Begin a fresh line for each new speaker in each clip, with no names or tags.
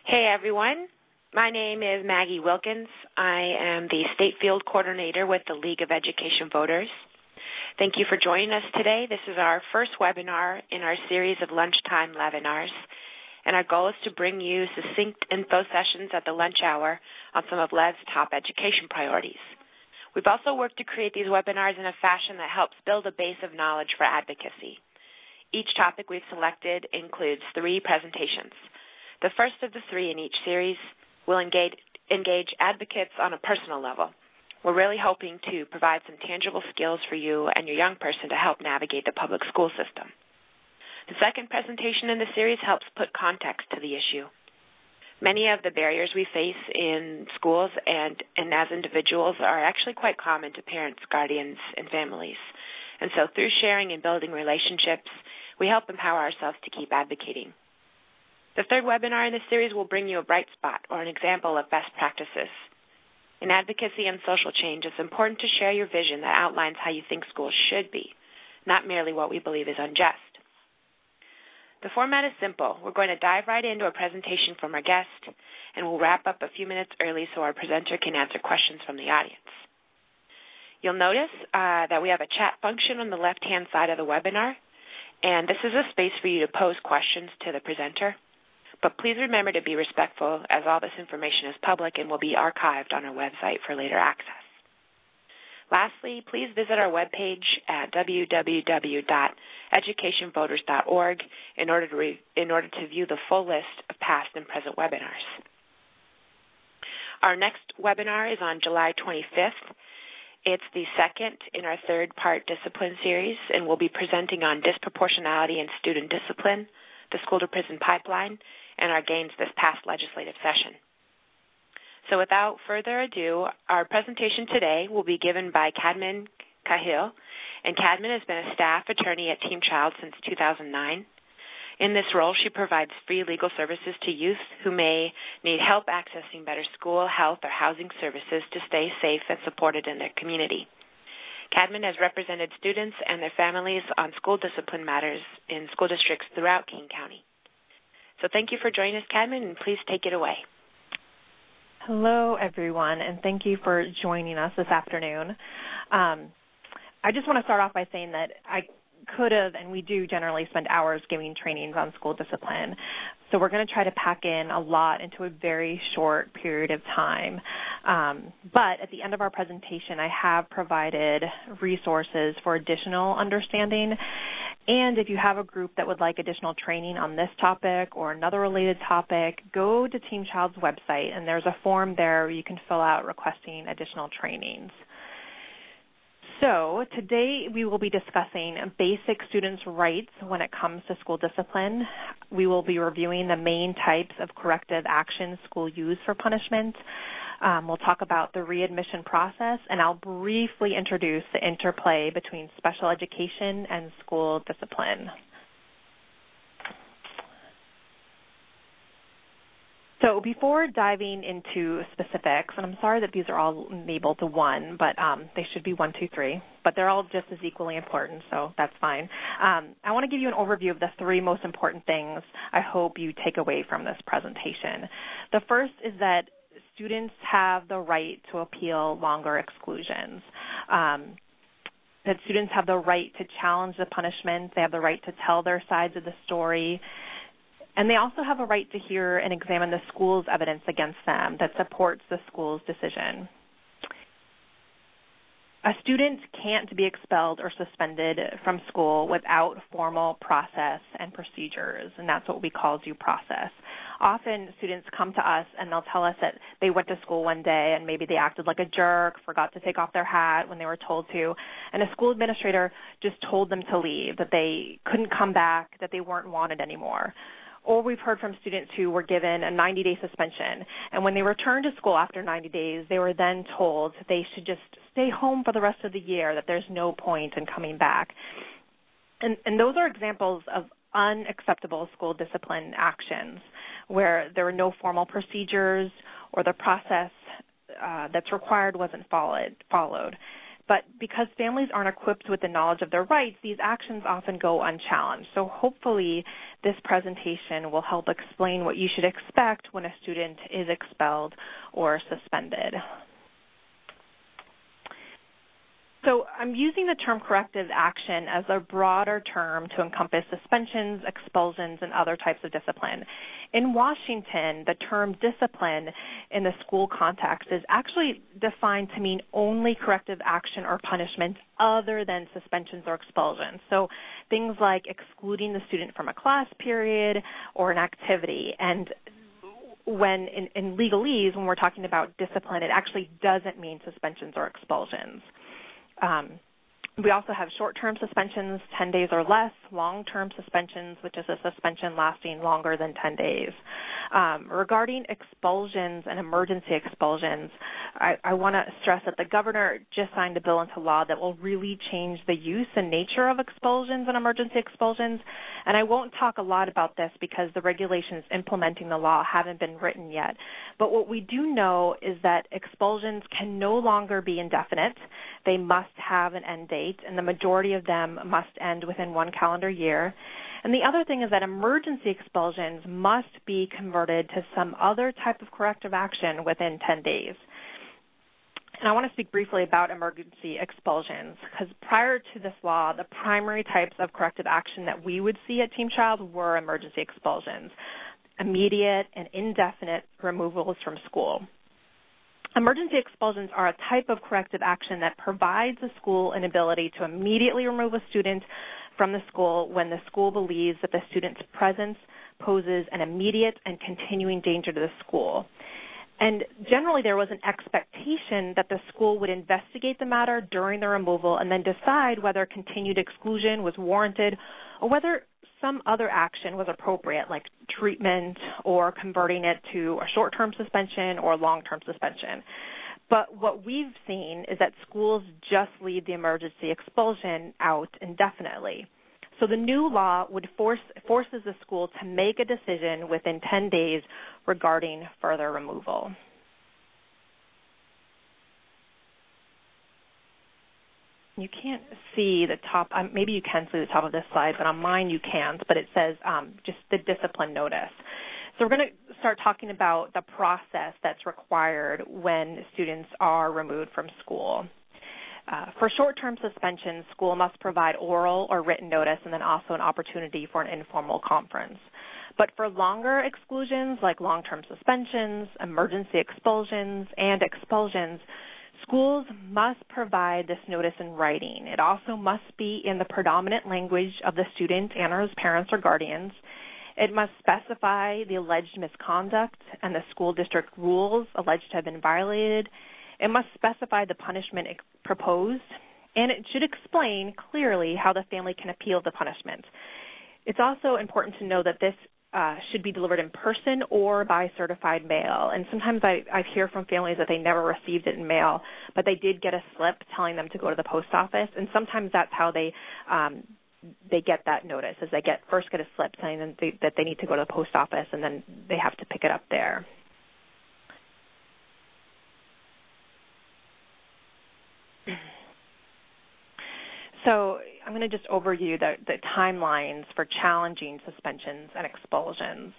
Hey everyone, my name is Maggie Wilkins. I am the State Field Coordinator with the League of Education Voters. Thank you for joining us today. This is our first webinar in our series of lunchtime webinars, and our goal is to bring you succinct info sessions at the lunch hour on some of LEV's top education priorities. We've also worked to create these webinars in a fashion that helps build a base of knowledge for advocacy. Each topic we've selected includes 3 presentations. The first of the 3 in each series will engage advocates on a personal level. We're really hoping to provide some tangible skills for you and your young person to help navigate the public school system. The second presentation in the series helps put context to the issue. Many of the barriers we face in schools and as individuals are actually quite common to parents, guardians, and families. And so through sharing and building relationships, we help empower ourselves to keep advocating. The third webinar in this series will bring you a bright spot or an example of best practices. In advocacy and social change, it's important to share your vision that outlines how you think schools should be, not merely what we believe is unjust. The format is simple. We're going to dive right into a presentation from our guest, and we'll wrap up a few minutes early so our presenter can answer questions from the audience. You'll notice that we have a chat function on the left-hand side of the webinar, and this is a space for you to pose questions to the presenter. But please remember to be respectful, as all this information is public and will be archived on our website for later access. Lastly, please visit our webpage at www.educationvoters.org in order to view the full list of past and present webinars. Our next webinar is on July 25th. It's the second in our 3rd-part discipline series, and we'll be presenting on disproportionality in student discipline, the school-to-prison pipeline, and our gains this past legislative session. So without further ado, our presentation today will be given by Kadmin Cahill, and Kadmin has been a staff attorney at Team Child since 2009. In this role, she provides free legal services to youth who may need help accessing better school, health, or housing services to stay safe and supported in their community. Kadmin has represented students and their families on school discipline matters in school districts throughout King County. So thank you for joining us, Kadmin, and please take it away.
Hello, everyone, and thank you for joining us this afternoon. I just want to start off by saying that I could have, and we do generally spend hours giving trainings on school discipline. So we're going to try to pack in a lot into a very short period of time. But at the end of our presentation, I have provided resources for additional understanding. And if you have a group that would like additional training on this topic or another related topic, go to Team Child's website, and there's a form there where you can fill out requesting additional trainings. So today we will be discussing basic students' rights when it comes to school discipline. We will be reviewing the main types of corrective actions schools use for punishment. We'll talk about the readmission process, and I'll briefly introduce the interplay between special education and school discipline. So before diving into specifics, and I'm sorry that these are all labeled to 1, but they should be 1, 2, 3, but they're all just as equally important, so that's fine. I want to give you an overview of the 3 most important things I hope you take away from this presentation. The first is that students have the right to appeal longer exclusions, that students have the right to challenge the punishment, they have the right to tell their sides of the story, and they also have a right to hear and examine the school's evidence against them that supports the school's decision. A student can't be expelled or suspended from school without formal process and procedures, and that's what we call due process. Often students come to us and they'll tell us that they went to school one day and maybe they acted like a jerk, forgot to take off their hat when they were told to, and a school administrator just told them to leave, that they couldn't come back, that they weren't wanted anymore. Or we've heard from students who were given a 90-day suspension, and when they returned to school after 90 days, they were then told they should just stay home for the rest of the year, that there's no point in coming back. And those are examples of unacceptable school discipline actions where there were no formal procedures or the process that's required wasn't followed. But because families aren't equipped with the knowledge of their rights, these actions often go unchallenged. So hopefully this presentation will help explain what you should expect when a student is expelled or suspended. So I'm using the term corrective action as a broader term to encompass suspensions, expulsions, and other types of discipline. In Washington, the term discipline in the school context is actually defined to mean only corrective action or punishment other than suspensions or expulsions. So things like excluding the student from a class period or an activity. And when in legalese, when we're talking about discipline, it actually doesn't mean suspensions or expulsions. We also have short-term suspensions, 10 days or less, long-term suspensions, which is a suspension lasting longer than 10 days. Regarding expulsions and emergency expulsions, I want to stress that the governor just signed a bill into law that will really change the use and nature of expulsions and emergency expulsions. And I won't talk a lot about this because the regulations implementing the law haven't been written yet. But what we do know is that expulsions can no longer be indefinite. They must have an end date, and the majority of them must end within 1 calendar year. And the other thing is that emergency expulsions must be converted to some other type of corrective action within 10 days. And I want to speak briefly about emergency expulsions because prior to this law, the primary types of corrective action that we would see at Team Child were emergency expulsions, immediate and indefinite removals from school. Emergency expulsions are a type of corrective action that provides the school an ability to immediately remove a student from the school when the school believes that the student's presence poses an immediate and continuing danger to the school. And generally there was an expectation that the school would investigate the matter during the removal and then decide whether continued exclusion was warranted or whether some other action was appropriate, like treatment or converting it to a short-term suspension or long-term suspension. But what we've seen is that schools just leave the emergency expulsion out indefinitely. So the new law would forces the school to make a decision within 10 days regarding further removal. You can't see the top, maybe you can see the top of this slide, but on mine you can't, but it says just the discipline notice. So we're going to start talking about the process that's required when students are removed from school. For short-term suspension, school must provide oral or written notice and then also an opportunity for an informal conference. But for longer exclusions like long-term suspensions, emergency expulsions, and expulsions, schools must provide this notice in writing. It also must be in the predominant language of the student and or his parents or guardians. It must specify the alleged misconduct and the school district rules alleged to have been violated. It must specify the punishment proposed, and it should explain clearly how the family can appeal the punishment. It's also important to know that this should be delivered in person or by certified mail. And sometimes I hear from families that they never received it in mail, but they did get a slip telling them to go to the post office. And sometimes that's how they get that notice, is they first get a slip telling them that they need to go to the post office, and then they have to pick it up there. So I'm going to just overview the timelines for challenging suspensions and expulsions.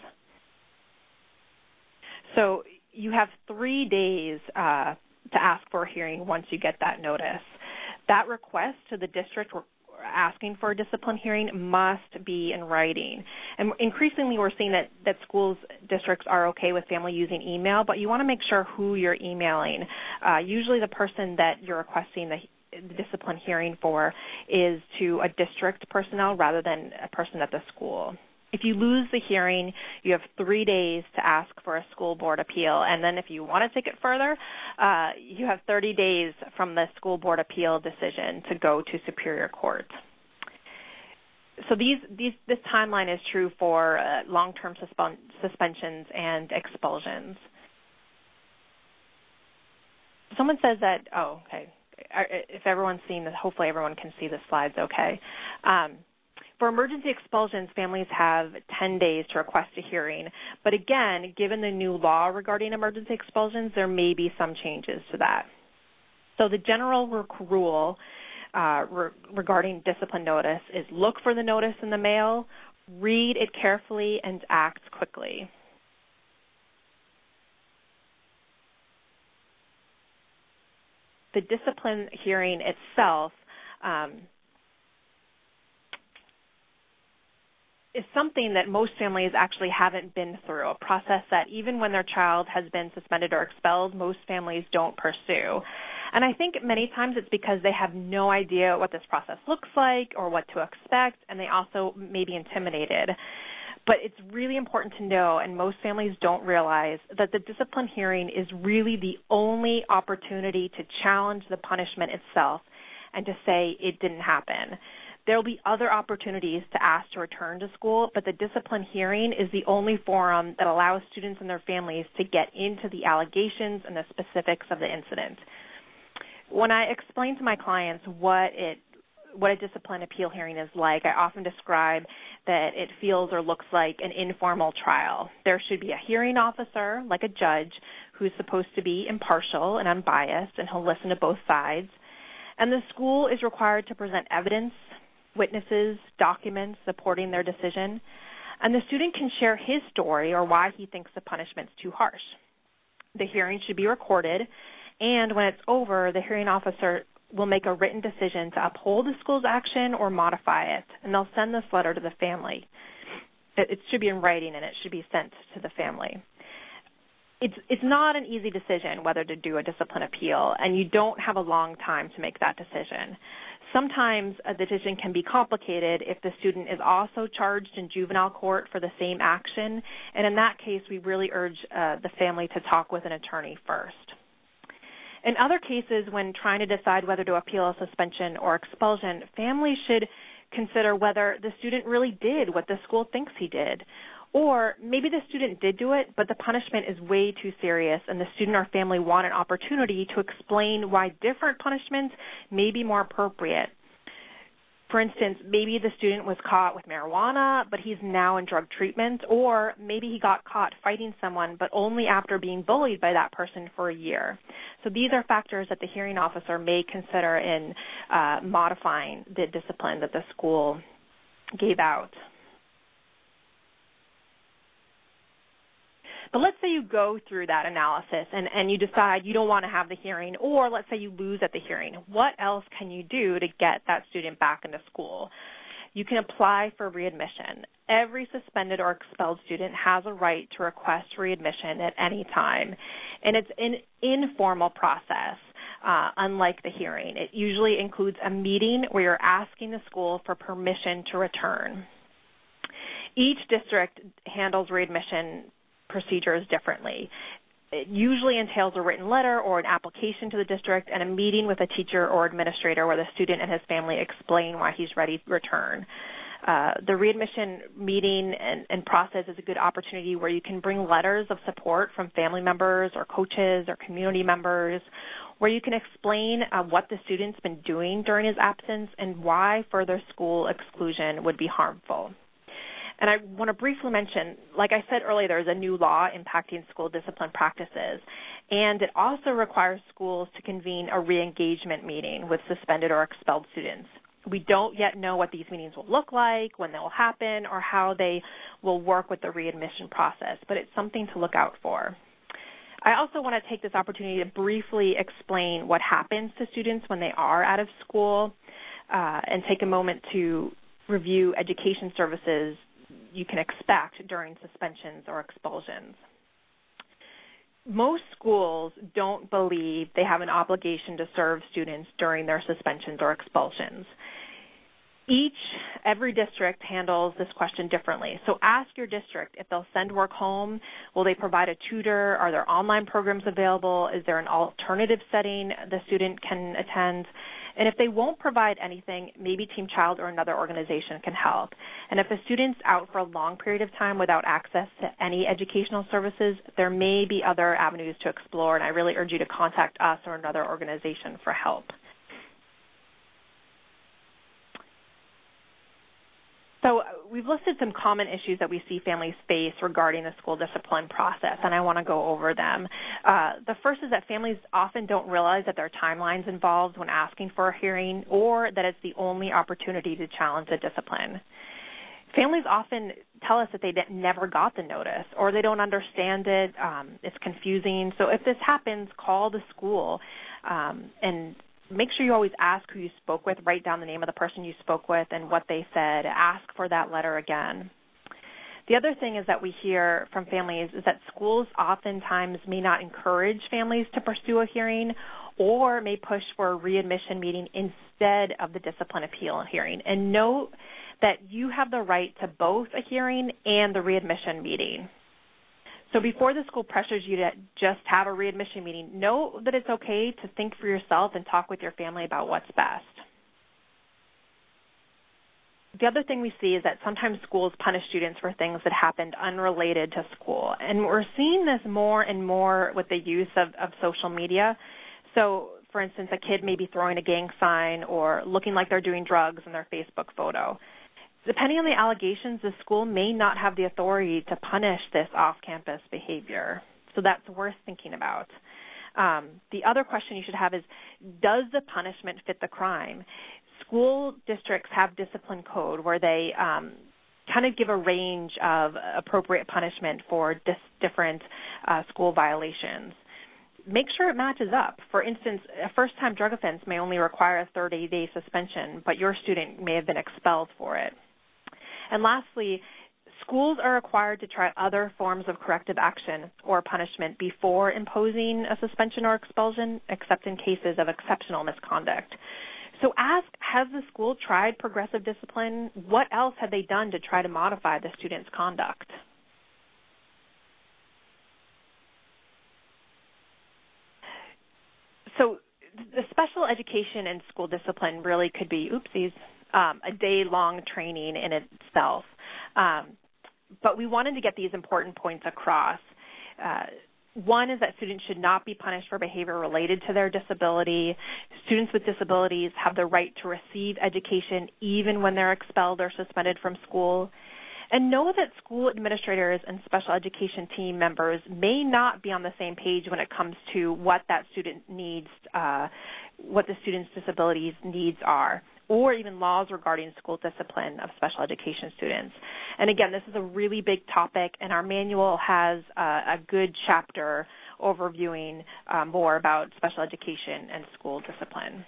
So you have 3 days to ask for a hearing once you get that notice. That request to the district asking for a discipline hearing must be in writing. And increasingly we're seeing that schools, districts are okay with family using email, but you want to make sure who you're emailing. Usually the person that you're requesting the discipline hearing for is to a district personnel rather than a person at the school. If you lose the hearing, you have 3 days to ask for a school board appeal. And then if you want to take it further, you have 30 days from the school board appeal decision to go to Superior Court. So this timeline is true for long-term suspensions and expulsions. Someone says that, oh, okay. If everyone's seen this, hopefully everyone can see the slides okay. For emergency expulsions, families have 10 days to request a hearing. But again, given the new law regarding emergency expulsions, there may be some changes to that. So the general rule regarding discipline notice is look for the notice in the mail, read it carefully, and act quickly. The discipline hearing itself is something that most families actually haven't been through, a process that even when their child has been suspended or expelled, most families don't pursue. And I think many times it's because they have no idea what this process looks like or what to expect, and they also may be intimidated. But it's really important to know, and most families don't realize, that the discipline hearing is really the only opportunity to challenge the punishment itself and to say it didn't happen. There will be other opportunities to ask to return to school, but the discipline hearing is the only forum that allows students and their families to get into the allegations and the specifics of the incident. When I explain to my clients what a discipline appeal hearing is like, I often describe that it feels or looks like an informal trial. There should be a hearing officer, like a judge, who's supposed to be impartial and unbiased, and he'll listen to both sides. And the school is required to present evidence, witnesses, documents supporting their decision. And the student can share his story or why he thinks the punishment's too harsh. The hearing should be recorded, and when it's over, the hearing officer will make a written decision to uphold the school's action or modify it, and they'll send this letter to the family. It should be in writing, and it should be sent to the family. It's not an easy decision whether to do a discipline appeal, and you don't have a long time to make that decision. Sometimes a decision can be complicated if the student is also charged in juvenile court for the same action, and in that case, we really urge the family to talk with an attorney first. In other cases, when trying to decide whether to appeal a suspension or expulsion, families should consider whether the student really did what the school thinks he did. Or maybe the student did do it, but the punishment is way too serious, and the student or family want an opportunity to explain why different punishments may be more appropriate. For instance, maybe the student was caught with marijuana, but he's now in drug treatment, or maybe he got caught fighting someone, but only after being bullied by that person for a year. So these are factors that the hearing officer may consider in modifying the discipline that the school gave out. But let's say you go through that analysis and you decide you don't want to have the hearing, or let's say you lose at the hearing. What else can you do to get that student back into school? You can apply for readmission. Every suspended or expelled student has a right to request readmission at any time, and it's an informal process. Unlike the hearing, it usually includes a meeting where you're asking the school for permission to return. Each district handles readmission procedures differently. It usually entails a written letter or an application to the district and a meeting with a teacher or administrator where the student and his family explain why he's ready to return. The readmission meeting and process is a good opportunity where you can bring letters of support from family members or coaches or community members, where you can explain what the student's been doing during his absence and why further school exclusion would be harmful. And I want to briefly mention, like I said earlier, there's a new law impacting school discipline practices, and it also requires schools to convene a re-engagement meeting with suspended or expelled students. We don't yet know what these meetings will look like, when they will happen, or how they will work with the readmission process, but it's something to look out for. I also want to take this opportunity to briefly explain what happens to students when they are out of school and take a moment to review education services you can expect during suspensions or expulsions. Most schools don't believe they have an obligation to serve students during their suspensions or expulsions. Every district handles this question differently. So ask your district if they'll send work home. Will they provide a tutor? Are there online programs available? Is there an alternative setting the student can attend? And if they won't provide anything, maybe Team Child or another organization can help. And if a student's out for a long period of time without access to any educational services, there may be other avenues to explore, and I really urge you to contact us or another organization for help. So we've listed some common issues that we see families face regarding the school discipline process, and I want to go over them. The first is that families often don't realize that there are timelines involved when asking for a hearing, or that it's the only opportunity to challenge the discipline. Families often tell us that they never got the notice, or they don't understand it, it's confusing. So if this happens, call the school and make sure you always ask who you spoke with. Write down the name of the person you spoke with and what they said. Ask for that letter again. The other thing is that we hear from families is that schools oftentimes may not encourage families to pursue a hearing, or may push for a readmission meeting instead of the discipline appeal hearing. And note that you have the right to both a hearing and the readmission meeting. So before the school pressures you to just have a readmission meeting, know that it's okay to think for yourself and talk with your family about what's best. The other thing we see is that sometimes schools punish students for things that happened unrelated to school. And we're seeing this more and more with the use of social media. So, for instance, a kid may be throwing a gang sign or looking like they're doing drugs in their Facebook photo. Depending on the allegations, the school may not have the authority to punish this off-campus behavior. So that's worth thinking about. The other question you should have is, does the punishment fit the crime? School districts have discipline code where they kind of give a range of appropriate punishment for different school violations. Make sure it matches up. For instance, a first-time drug offense may only require a 30-day suspension, but your student may have been expelled for it. And lastly, schools are required to try other forms of corrective action or punishment before imposing a suspension or expulsion, except in cases of exceptional misconduct. So ask, has the school tried progressive discipline? What else have they done to try to modify the student's conduct? So the special education and school discipline really could be, a day-long training in itself. But we wanted to get these important points across. One is that students should not be punished for behavior related to their disability. Students with disabilities have the right to receive education even when they're expelled or suspended from school. And know that school administrators and special education team members may not be on the same page when it comes to what that student needs, what the student's disabilities needs are, or even laws regarding school discipline of special education students. And again, this is a really big topic, and our manual has a good chapter overviewing more about special education and school discipline.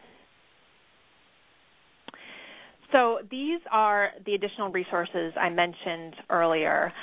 So these are the additional resources I mentioned earlier.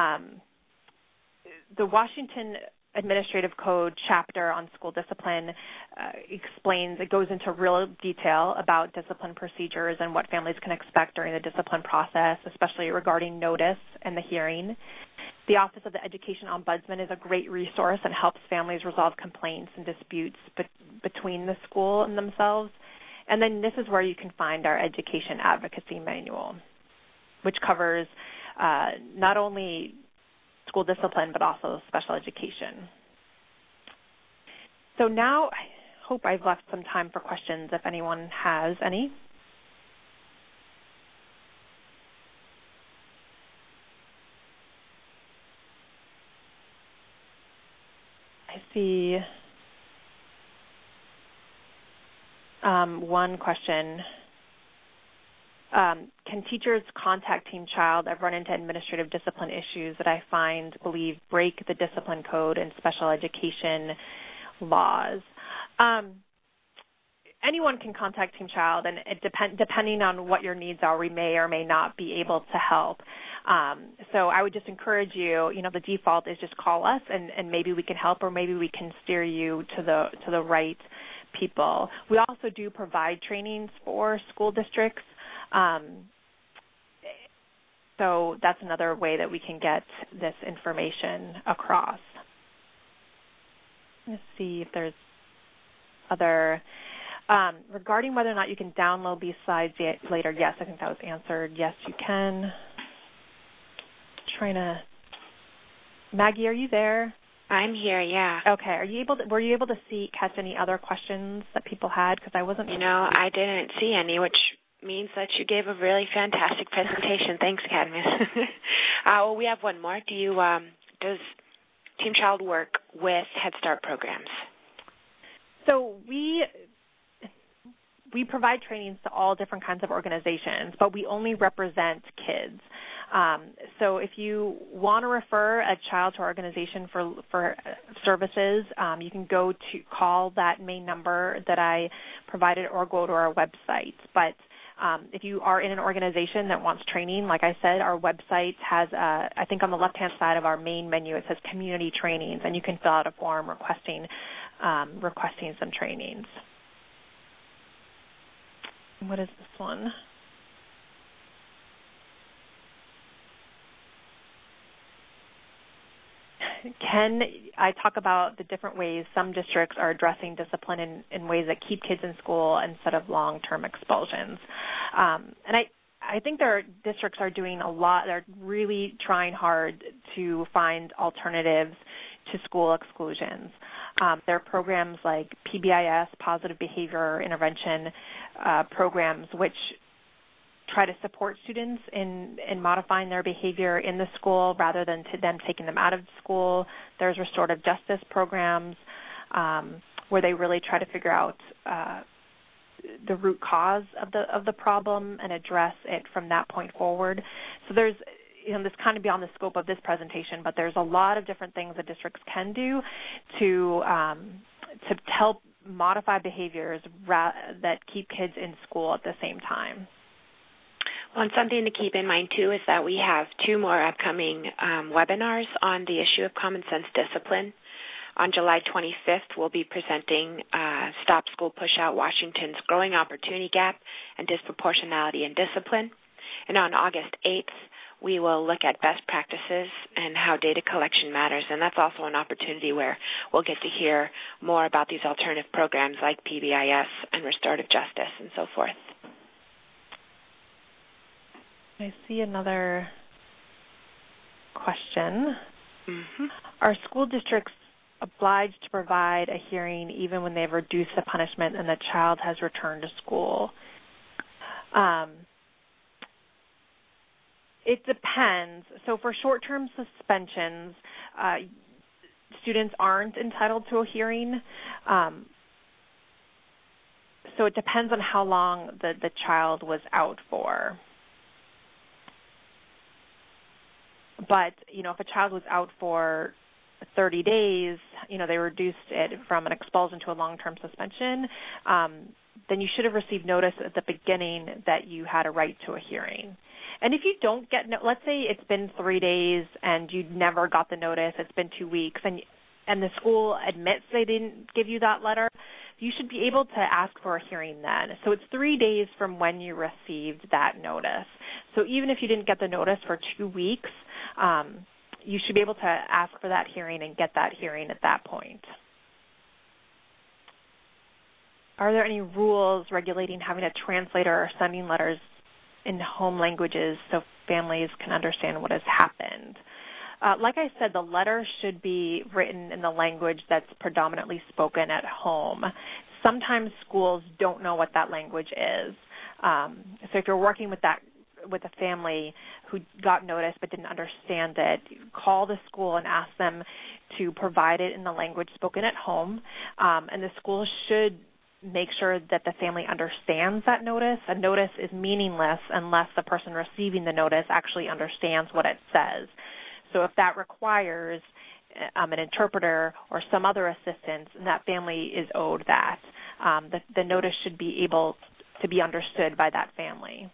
The Washington Administrative Code chapter on school discipline explains, it goes into real detail about discipline procedures and what families can expect during the discipline process, especially regarding notice and the hearing. The Office of the Education Ombudsman is a great resource and helps families resolve complaints and disputes between the school and themselves. And then this is where you can find our Education Advocacy Manual, which covers not only school discipline, but also special education. So now I hope I've left some time for questions if anyone has any. I see one question. Can teachers contact Team Child? I've run into administrative discipline issues that I believe break the discipline code and special education laws. Anyone can contact Team Child, and depending on what your needs are, we may or may not be able to help. So I would just encourage you, the default is just call us, and maybe we can help, or maybe we can steer you to the right people. We also do provide trainings for school districts. So that's another way that we can get this information across. Let's see if there's other, regarding whether or not you can download these slides later, yes, I think that was answered. Yes, you can. Maggie, are you there?
I'm here, yeah.
Okay. Were you able to catch any other questions that people had? Because I wasn't.
I didn't see any, which means that you gave a really fantastic presentation. Thanks, Cadmus. Well, we have one more. Do Team Child work with Head Start programs?
So we provide trainings to all different kinds of organizations, but we only represent kids. So if you want to refer a child to our organization for services, you can call that main number that I provided or go to our website. But if you are in an organization that wants training, like I said, our website has, I think on the left-hand side of our main menu, it says community trainings, and you can fill out a form requesting some trainings. What is this one? I talk about the different ways some districts are addressing discipline in ways that keep kids in school instead of long-term expulsions. And I think districts are doing a lot. They're really trying hard to find alternatives to school exclusions. There are programs like PBIS, Positive Behavior Intervention programs, which try to support students in modifying their behavior in the school rather than to them taking them out of school. There's restorative justice programs where they really try to figure out the root cause of the problem and address it from that point forward. So there's, this kind of beyond the scope of this presentation, but there's a lot of different things that districts can do to help modify behaviors that keep kids in school at the same time.
Well, and something to keep in mind, too, is that we have 2 more upcoming webinars on the issue of common sense discipline. On July 25th, we'll be presenting Stop School Pushout, Washington's Growing Opportunity Gap and Disproportionality in Discipline. And on August 8th, we will look at best practices and how data collection matters. And that's also an opportunity where we'll get to hear more about these alternative programs like PBIS and restorative justice and so forth.
I see another question.
Mm-hmm.
Are school districts obliged to provide a hearing even when they've reduced the punishment and the child has returned to school? It depends. So for short-term suspensions, students aren't entitled to a hearing. So it depends on how long the child was out for. But, if a child was out for 30 days, they reduced it from an expulsion to a long-term suspension, then you should have received notice at the beginning that you had a right to a hearing. And if you don't get, let's say it's been 3 days and you never got the notice, it's been 2 weeks, and the school admits they didn't give you that letter, you should be able to ask for a hearing then. So it's 3 days from when you received that notice. So even if you didn't get the notice for 2 weeks, you should be able to ask for that hearing and get that hearing at that point. Are there any rules regulating having a translator or sending letters in home languages so families can understand what has happened? Like I said, the letter should be written in the language that's predominantly spoken at home. Sometimes schools don't know what that language is. So if you're working with a family who got notice but didn't understand it, call the school and ask them to provide it in the language spoken at home. And the school should make sure that the family understands that notice. A notice is meaningless unless the person receiving the notice actually understands what it says. So if that requires an interpreter or some other assistance, that family is owed that. The notice should be able to be understood by that family.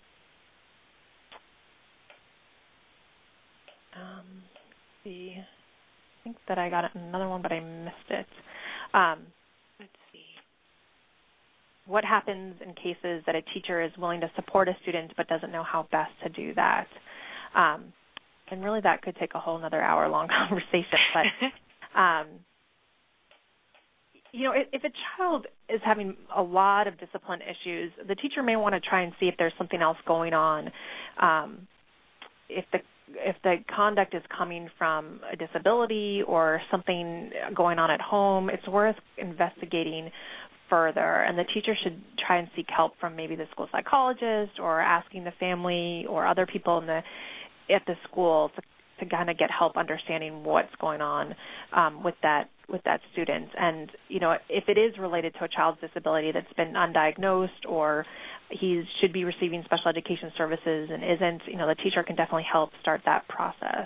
Let's see. I think that I got another one, but I missed it. Let's see. What happens in cases that a teacher is willing to support a student but doesn't know how best to do that? And really that could take a whole another hour-long conversation. But, if a child is having a lot of discipline issues, the teacher may want to try and see if there's something else going on. If the conduct is coming from a disability or something going on at home, it's worth investigating further. And the teacher should try and seek help from maybe the school psychologist or asking the family or other people at the school to kind of get help understanding what's going on with that student. And, if it is related to a child's disability that's been undiagnosed or he should be receiving special education services and isn't, the teacher can definitely help start that process.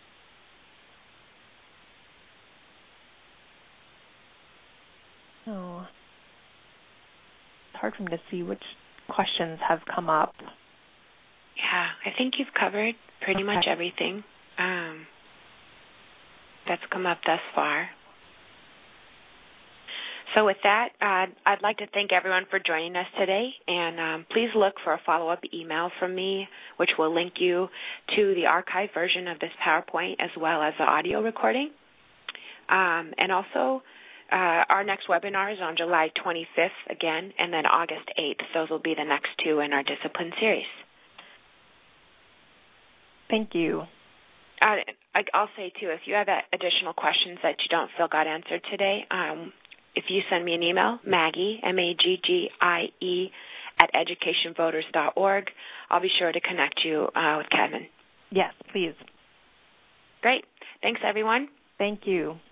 So it's hard for me to see which questions have come up.
Yeah, I think you've covered pretty much everything that's come up thus far. So with that, I'd like to thank everyone for joining us today, and please look for a follow-up email from me, which will link you to the archived version of this PowerPoint as well as the audio recording. And also, our next webinar is on July 25th again, and then August 8th. Those will be the next two in our discipline series.
Thank you.
I'll say, too, if you have additional questions that you don't feel got answered today, if you send me an email, Maggie, M-A-G-G-I-E, @educationvoters.org, I'll be sure to connect you with Kevin.
Yes, please.
Great. Thanks, everyone.
Thank you.